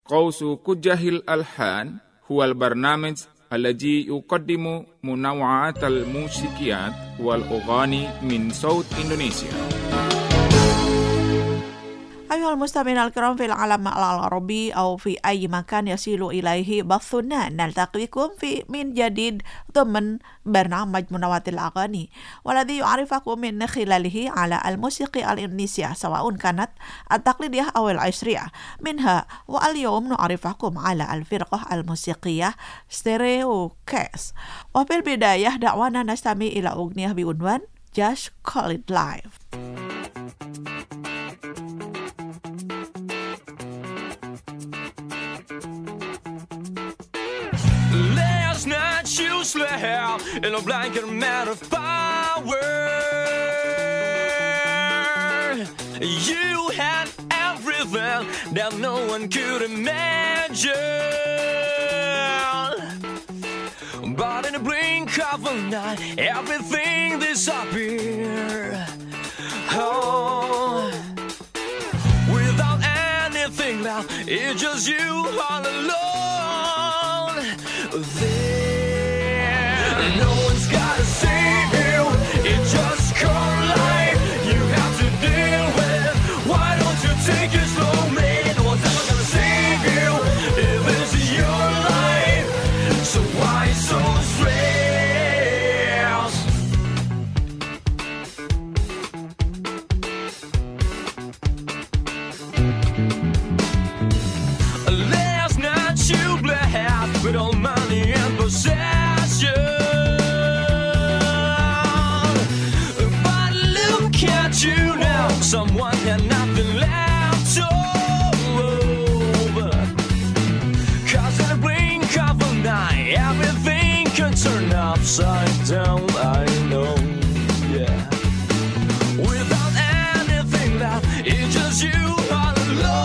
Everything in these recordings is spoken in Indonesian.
قوس كجه الألحان هو البرنامج الذي يقدم منوعات الموسيقيات والأغاني من صوت إندونيسيا. أيها المستمعين الكرام في العالم العربي أو في أي مكان يصل إليه بثنا، نلتقي بكم في من جديد ضمن برنامج منوعات الأغاني، والذي يعرفكم من خلاله على الموسيقى الإندونيسية سواء كانت التقليدية أو العصرية منها. واليوم نعرفكم على الفرقة الموسيقية ستيريو كاس. وفي البداية دعوانا نستمع إلى أغنية بعنوان Just Call It Life. Last night you slept in a blanket made of power. You had everything that no one could imagine, but in the blink of a night everything disappeared. Oh, without anything left, it's just you all alone. There, no one's gotta save you. It's just called life. You have to deal with it. Why don't you take it slow, man? No one's ever gonna save you if this is your life. So why so stressed? Last night you blessed with all money and possession, but look at you now, someone had nothing left to over. Cause in the blink of a night everything can turn upside down, I know, yeah. Without anything left, it's just you all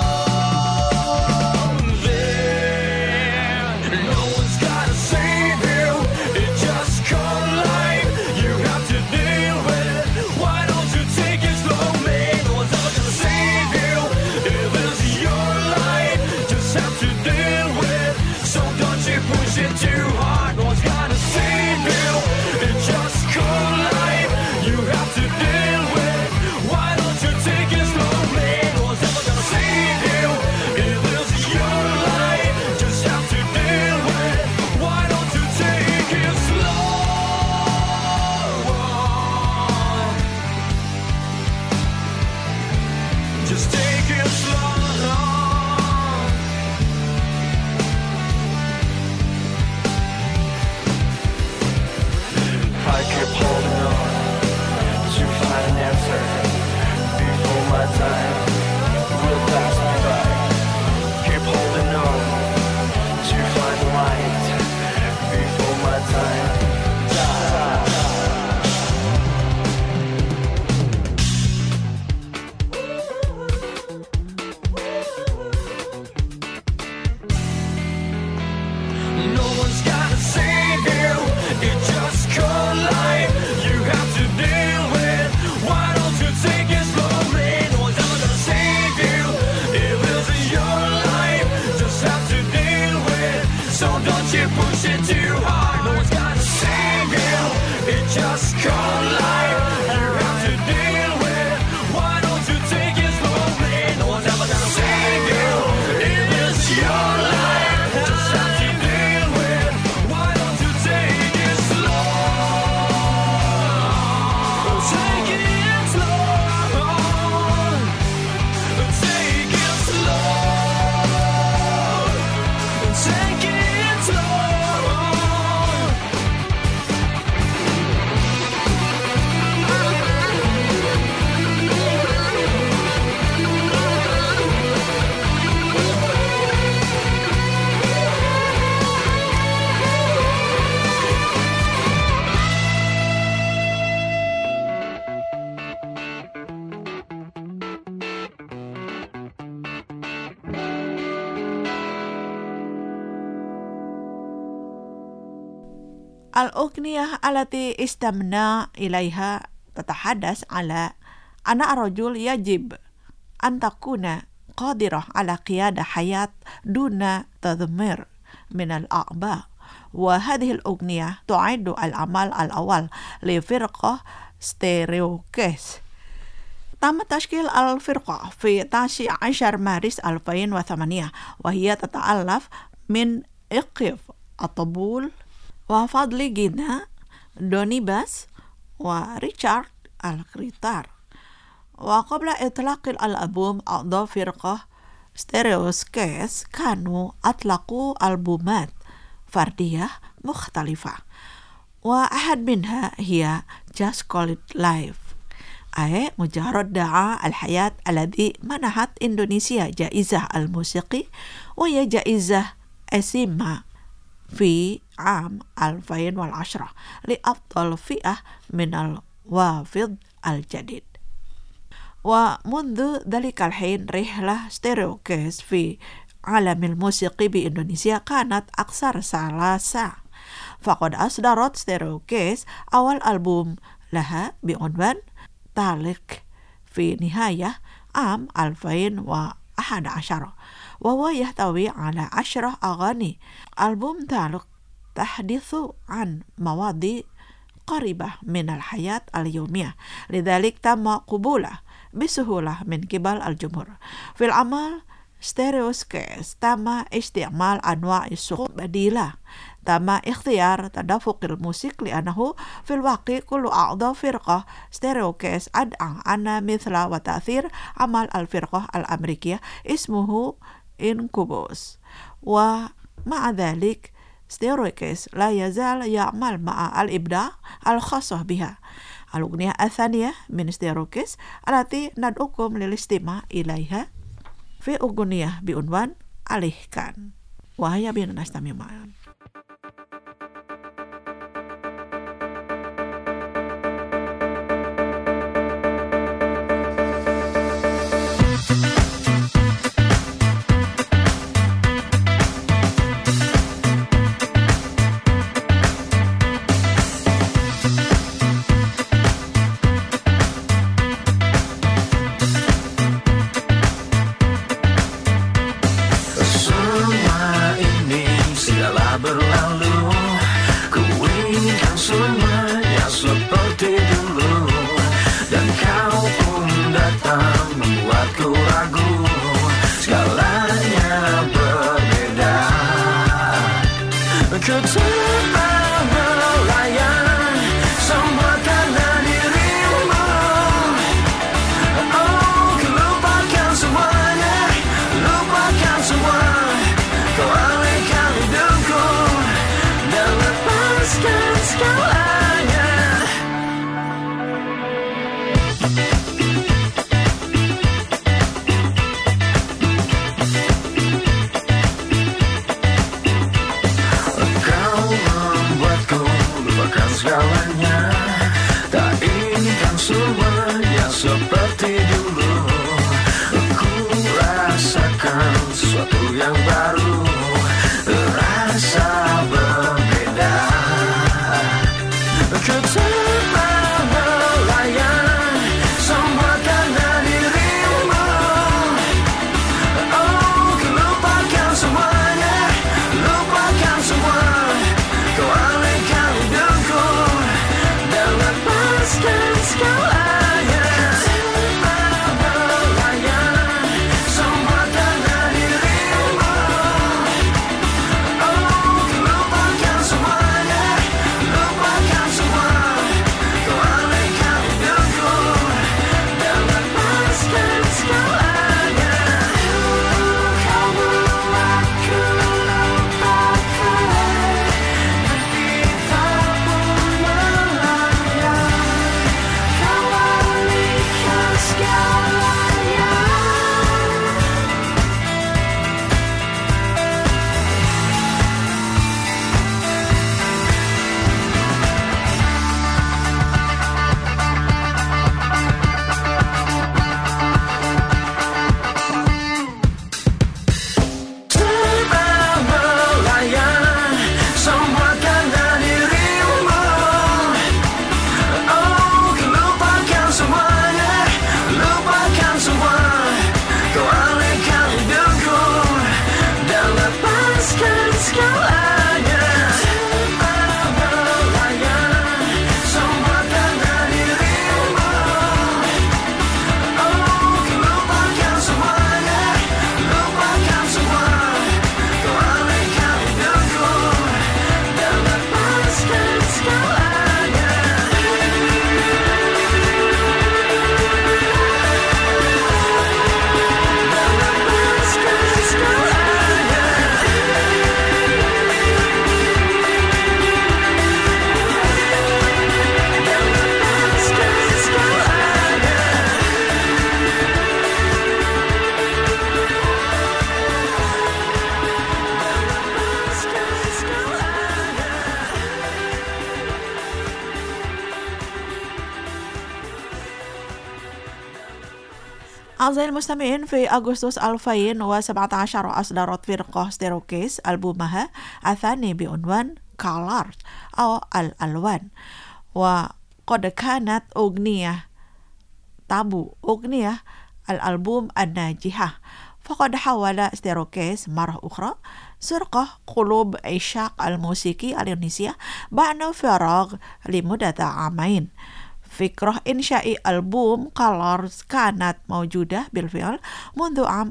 alone. There, no one's gotta save you. It's just called life. You have to deal with it. Why don't you take it slow, man? No one's ever gonna save you if it's your life. Just have to deal with it. So don't you push it too hard. No one's gonna save you. It's just called life. You have to deal with it. Why don't you take it slow, man? No one's ever gonna save you if it's your life. Just have to deal with it. Why don't you take it slow? Just take it slow. I keep holding on to find an answer before my time will pass me by. Keep holding on to find light before my time dies. No one's gotta save you. It's just called life. You have to deal with. Why don't you take it slowly? No one's ever gonna save you if it's your life. Just have to deal with. So don't you push it too hard. No one's gotta save you. It's just called life. You have to deal with. Why don't you take it slowly? No one's ever gonna save you if it's your life. Just have to deal with. Why don't you take it slow? Take it slow. Take it slow. Take it slow. الأغنية التي استمعنا إليها تتحدث على أن الرجل يجب أن تكون قادرة على قيادة حياة دون تذمير من الأعباء. وهذه الأغنية تعد العمل الأول لفرقة ستيريوكيس. تم تشكيل الفرقة في 19 مارس 2008 وهي تتألف من إقيف الطبول وفضل جينا، دوني باس، وريتشارد الكريتار. وقبل إطلاق الألبوم أعضاء فرقة ستيريوكيس كانوا أطلقوا ألبومات فردية مختلفة، وأحد منها هي Just Call It Life، أي مجرد دعاء الحياة، الذي منحت إندونيسيا جائزة الموسيقي وهي جائزة أسيما في عام 2010 لأفضل فئة من الوافد الجديد. ومنذ ذلك الحين رحلة ستيريوكيس في عالم الموسيقى بإندونيسيا كانت أكثر سلاسة، فقد أصدرت ستيريوكيس أول ألبوم لها بعنوان تالك في نهاية عام 2011 وهو يحتوي على 10 أغاني. ألبوم تالك تحدث عن مواضيع قريبة من الحياة اليومية، لذلك تم قبوله بسهولة من قبل الجمهور. في العمل ستيريوكيس تم استعمال أنواع الصوت بديلة، تم اختيار تدفق الموسيقى لأنه في الواقع كل أعضاء فرقة ستيريوكيس أدعى أن مثل وتأثير عمل الفرقة الأمريكية اسمه إنكوبوس. ومع ذلك ستيريوكيس لا يزال يعمل مع الإبداع الخاصة بها. الأغنية الثانية من ستيريوكيس التي ندعوكم للاستماع إليها في أغنية بعنوان Alihkan. وهيا بنا نستمع معا. أعزائي المستمعين، في أغسطس 2017 أصدرت فرقة ستيروكيز ألبومها الثاني بعنوان Colors أو الألوان، وقد كانت أغنية الألبوم الناجحة، فقد حاول ستيروكيز مرة أخرى سرقة قلوب عشاق الموسيقى الإندونيسية بعد فراغ لمدة عامين. فكرة إنشاء ألبوم Colors كانت موجودة بالفعل منذ عام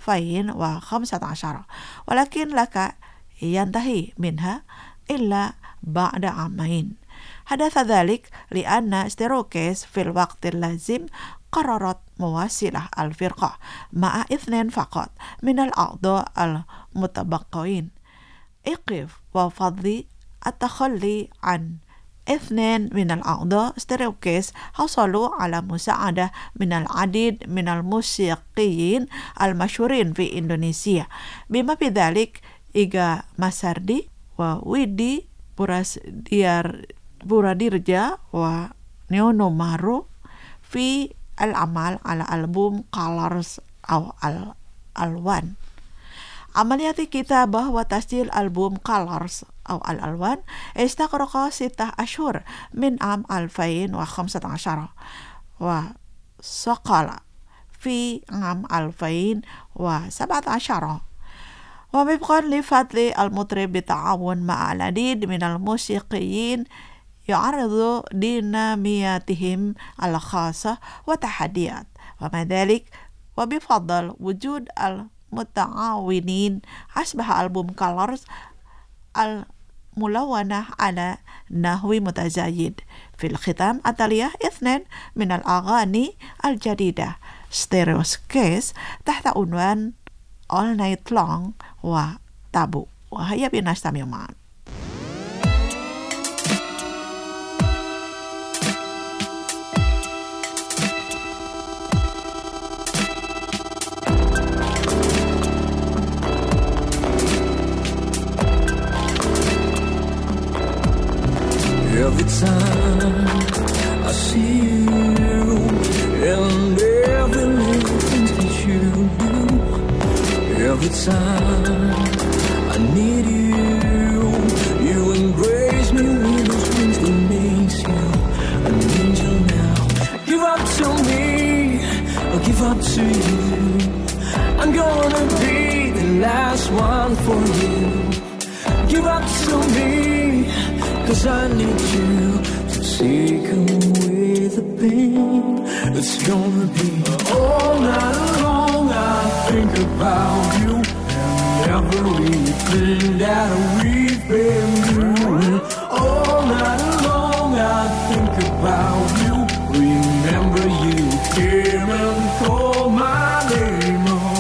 2015، ولكن لك ينتهي منها إلا بعد عامين. حدث ذلك لأن ستيروكيز في الوقت اللازم قررت مواصلة الفرقة مع 2 فقط من الأعضاء المتبقين عقب وفضل التخلي عن 2 من الأعضاء. ستيروكيز حصلوا على مساعدة من العديد من الموسيقيين المشهورين في إندونيسيا، بما في ذلك إيغا ماسارdi وويدي Buradirja ونيونو مارو في العمل على ألبوم Colors أو الألوان. عملية كتابة وتسجيل ألبوم Colors أو الألوان استغرق 6 أشهر من عام 2015 وصقل في عام 2017. ووفقا لفضل المطرب بالتعاون مع العديد من الموسيقيين يعرض دينامياتهم الخاصة وتحديات، ومع ذلك وبفضل وجود المتعاونين أصبح ألبوم Colors الملونة على نحو متزايد. في الختام التالية 2 من الأغاني الجديدة ستيروكيز تحت عنوان All Night Long وتابو، وهيا بنا نستمع معا. Every time I see you and every little thing that you do, every time I need you, you embrace me with those wings that makes you an angel now. Give up to me, I'll give up to you. I'm gonna be the last one for you. Give up to me, 'cause I need you to take away the pain. It's gonna be all night long. I think about you and everything that we've been doing. All night long I think about you. Remember you came and called my name.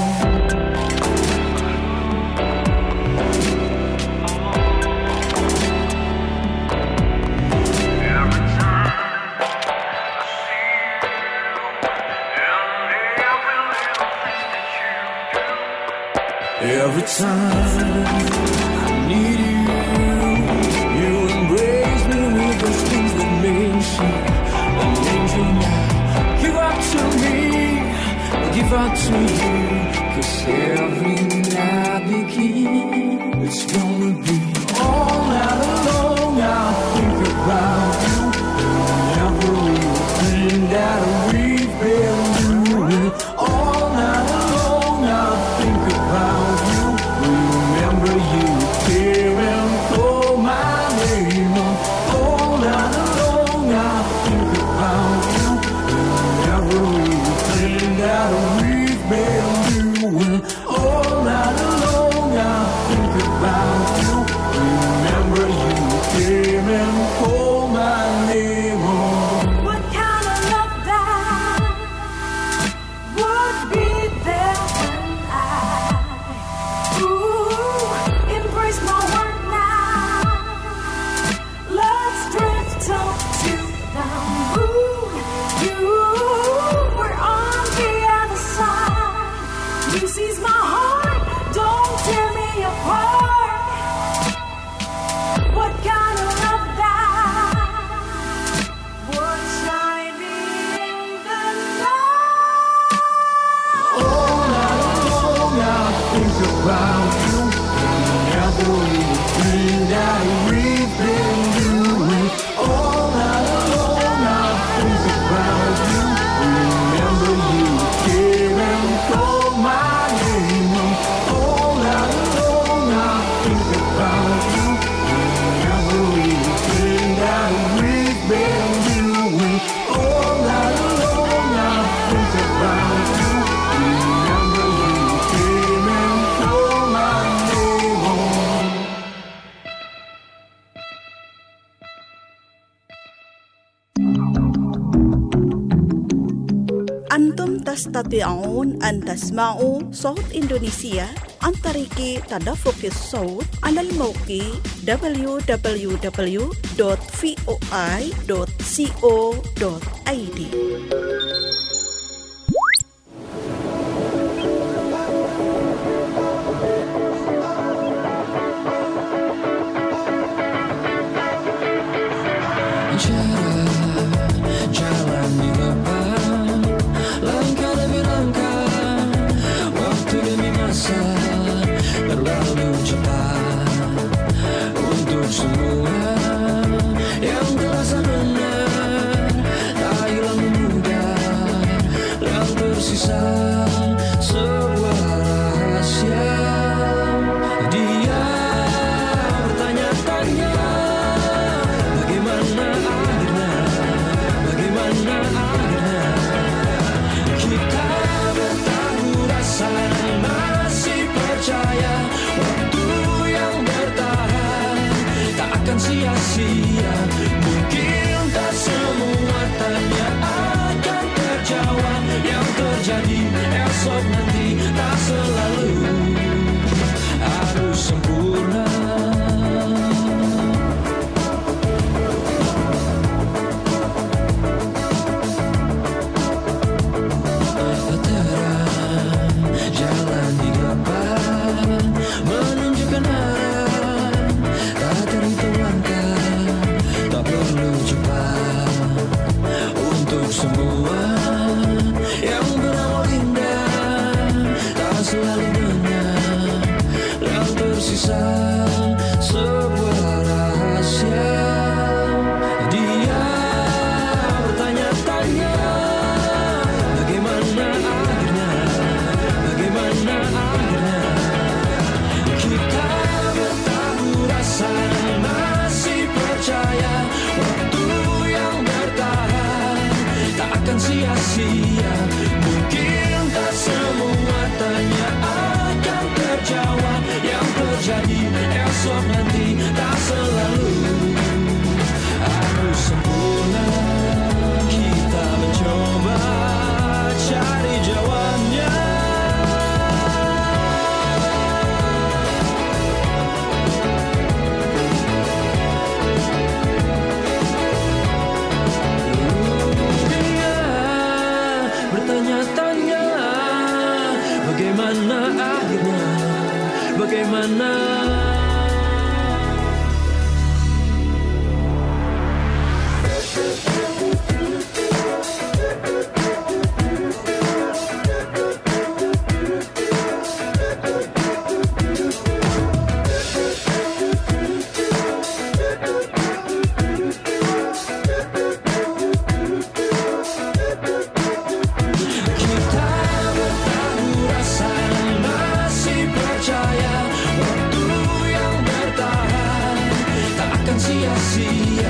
Every time I need you, you embrace me with those things that makes you an angel now. Give up to me, give up to you, 'cause every night begins. It's gonna be all night long. I think about you and everything that we've been doing. All night long I think about you. Remember you came and called my name. All night long I think about you and everything that we've been doing. All night long I think about you تستطيعون أن تسمعوا صوت إندونيسيا عن طريق تدفق الصوت على الموقع www.voi.co.id. Jalan di depan, langkah demi langkah, waktu demi masa berlalu cepat. Untuk semua yang terasa benar, tak hilang mudah, yang tersisa sebuah rahasia. Dia bertanya-tanya, bagaimana akhirnya? Bagaimana akhirnya? Kita bertahu rasa dan masih percaya, waktu yang bertahan tak akan sia-sia. Mungkin tak semua tanya akan terjawab, yang terjadi esok nanti tak selalu harus sempurna. Jalan di depan menunjukkan arah, tak terhitung langkah, tak perlu cepat. Untuk semua yang berawal indah, tak selalu benar, yang tersisa sebuah rahasia. Dia bertanya-tanya, bagaimana akhirnya? Bagaimana akhirnya? Kita bertahu rasa dan masih percaya, waktu yang bertahan tak akan sia-sia. Mungkin tak semua tanya akan terjawab, yang terjadi esok nanti tak selalu harus sempurna. Kita mencoba cari jawabnya. Dia bertanya-tanya, bagaimana akhirnya? Bagaimana? Kita bertahu rasa dan masih percaya, waktu yang bertahan tak akan sia-sia.